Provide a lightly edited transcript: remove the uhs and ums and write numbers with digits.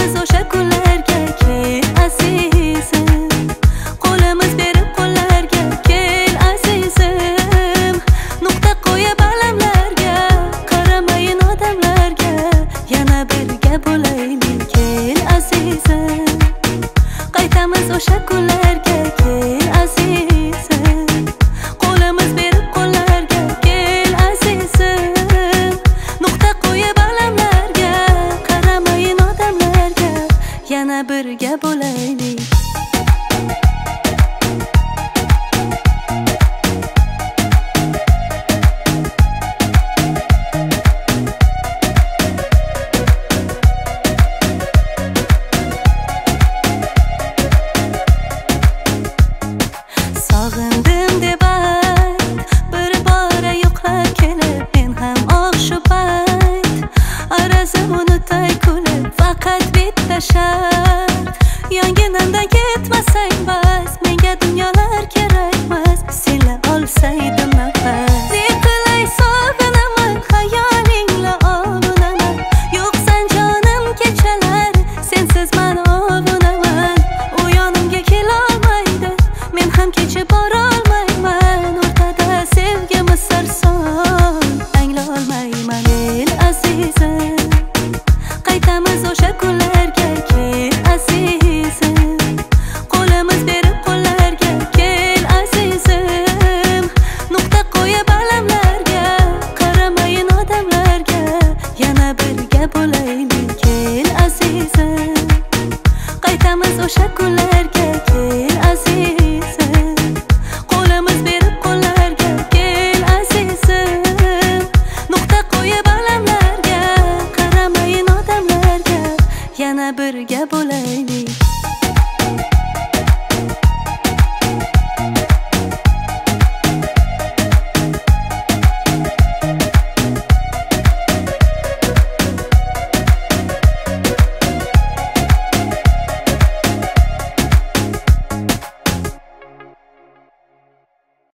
qaytamiz o'sha kunlarga, kel azizim. Qo'limiz berib qo'llarga, kel azizim. Nuqta qo'yib alamlarga, qaramayin odamlarga, yana birga bo'laylik, kel azizim. Qaytamiz o'sha kunlarga, kel azizim. Qo'limiz berib qo'llarga, kel azizim. Nuqta qo'yib alamlarga, qaramayin odamlarga, yana birga bo'laylik. Sog'indim deb ayt, bir bora yo'qlab kelib, men ham o'sha payt arazim unutay kulib, faqat bitta shart, yonginamdan ketmasang bas, menga dunyolar kerakmas, senla olsaydim nafas. Ne qilay sog'inaman, xayolingla ovunaman, yo'qsan jonim kechalar, sensiz men ovunaman. U yonimga kelolmaydi, men ham kechib borolmayman, o'rtada sevgimiz sarson, anglolmayman el azizim. Qaytamiz o'sha kunlarga, kel azizim. Qo'limiz berib qo'llarga, kel azizim. Nuqta qo'yib alamlarga, qaramayin odamlarga, yana birga bo'laylik, kel azizim. Qaytamiz o'sha kunlarga,